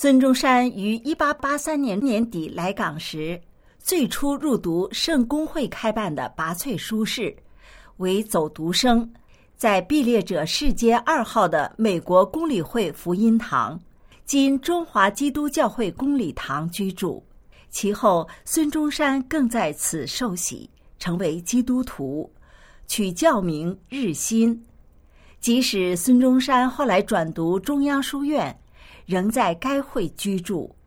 孙中山于1883年年底来港时，最初入读圣公会开办的拔萃书室，为走读生，在毕列者市街2号的美国公理会福音堂，今中华基督教会公理堂居住。其后孙中山更在此受洗，成为基督徒，取教名日新。即使孙中山后来转读中央书院，仍在该会居住。